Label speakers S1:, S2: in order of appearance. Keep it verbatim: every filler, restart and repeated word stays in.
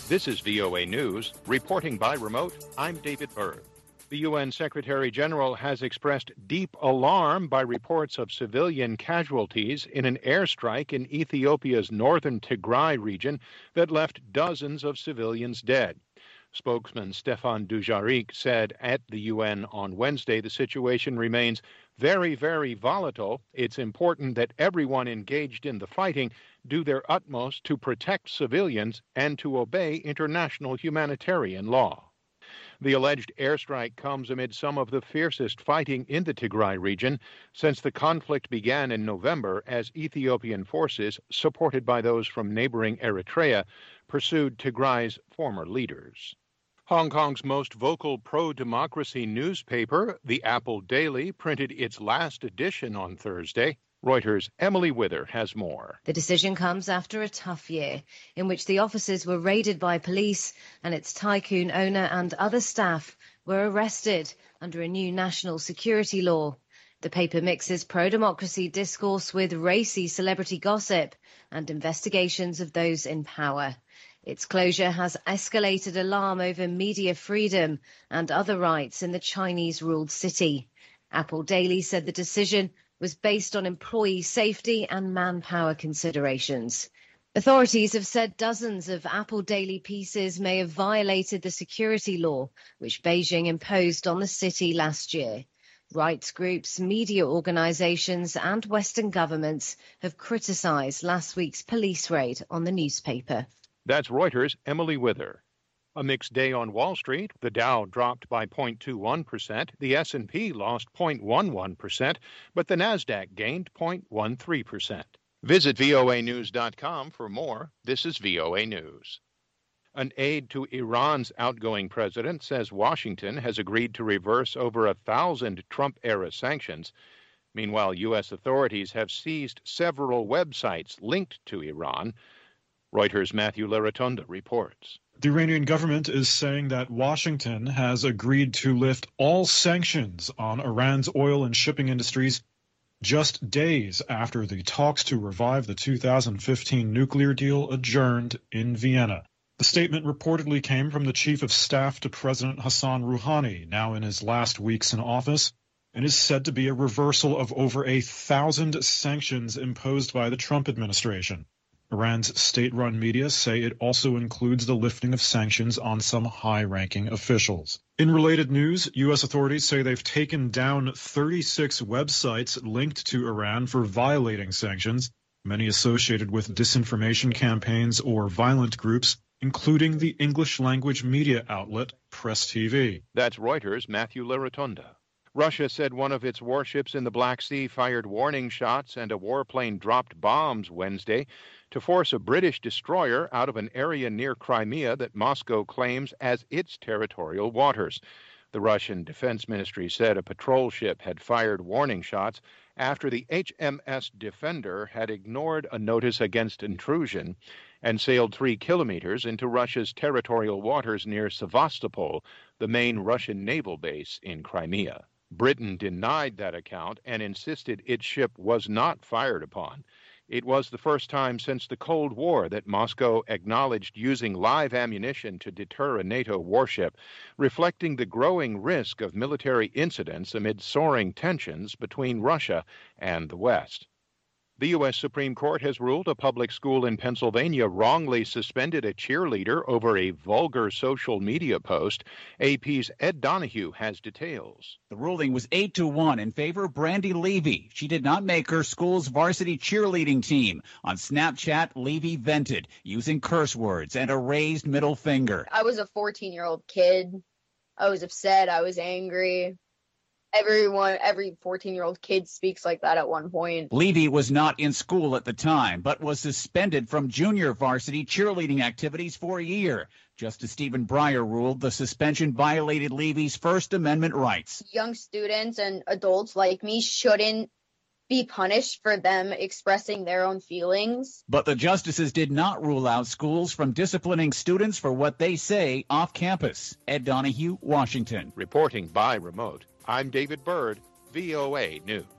S1: This is V O A News. Reporting by remote, I'm David Byrd. The U N Secretary General has expressed deep alarm by reports of civilian casualties in an airstrike in Ethiopia's northern Tigray region that left dozens of civilians dead. Spokesman Stefan Dujarric said at the U N on Wednesday the situation remains very, very volatile. It's important that everyone engaged in the fighting do their utmost to protect civilians and to obey international humanitarian law. The alleged airstrike comes amid some of the fiercest fighting in the Tigray region since the conflict began in November as Ethiopian forces, supported by those from neighboring Eritrea, pursued Tigray's former leaders. Hong Kong's most vocal pro-democracy newspaper, the Apple Daily, printed its last edition on Thursday. Reuters' Emily Wither has more.
S2: The decision comes after a tough year in which the offices were raided by police and its tycoon owner and other staff were arrested under a new national security law. The paper mixes pro-democracy discourse with racy celebrity gossip and investigations of those in power. Its closure has escalated alarm over media freedom and other rights in the Chinese-ruled city. Apple Daily said the decision was based on employee safety and manpower considerations. Authorities have said dozens of Apple Daily pieces may have violated the security law, which Beijing imposed on the city last year. Rights groups, media organizations and Western governments have criticized last week's police raid on the newspaper.
S1: That's Reuters' Emily Wither. A mixed day on Wall Street. The Dow dropped by zero point two one percent. The S and P lost zero point one one percent, but the Nasdaq gained zero point one three percent. Visit V O A news dot com for more. This is V O A News. An aide to Iran's outgoing president says Washington has agreed to reverse over a thousand Trump-era sanctions. Meanwhile, U S authorities have seized several websites linked to Iran. Reuters' Matthew Larotonda reports.
S3: The Iranian government is saying that Washington has agreed to lift all sanctions on Iran's oil and shipping industries just days after the talks to revive the two thousand fifteen nuclear deal adjourned in Vienna. The statement reportedly came from the chief of staff to President Hassan Rouhani, now in his last weeks in office, and is said to be a reversal of over a thousand sanctions imposed by the Trump administration. Iran's state-run media say it also includes the lifting of sanctions on some high-ranking officials. In related news, U S authorities say they've taken down thirty-six websites linked to Iran for violating sanctions, many associated with disinformation campaigns or violent groups, including the English-language media outlet Press T V.
S1: That's Reuters' Matthew Larotonda. Russia said one of its warships in the Black Sea fired warning shots and a warplane dropped bombs Wednesday to force a British destroyer out of an area near Crimea that Moscow claims as its territorial waters. The Russian Defense Ministry said a patrol ship had fired warning shots after the H M S Defender had ignored a notice against intrusion and sailed three kilometers into Russia's territorial waters near Sevastopol, the main Russian naval base in Crimea. Britain denied that account and insisted its ship was not fired upon. It was the first time since the Cold War that Moscow acknowledged using live ammunition to deter a NATO warship, reflecting the growing risk of military incidents amid soaring tensions between Russia and the West. The U S Supreme Court has ruled a public school in Pennsylvania wrongly suspended a cheerleader over a vulgar social media post. A P's Ed Donahue has details.
S4: The ruling was eight to one in favor of Brandy Levy. She did not make her school's varsity cheerleading team. On Snapchat, Levy vented using curse words and a raised middle finger.
S5: I was a fourteen-year-old kid. I was upset. I was angry. Everyone, every fourteen-year-old kid speaks like that at one point.
S4: Levy was not in school at the time, but was suspended from junior varsity cheerleading activities for a year. Justice Stephen Breyer ruled the suspension violated Levy's First Amendment rights.
S5: Young students and adults like me shouldn't be punished for them expressing their own feelings.
S4: But the justices did not rule out schools from disciplining students for what they say off campus. Ed Donahue, Washington.
S1: Reporting by remote, I'm David Byrd, V O A News.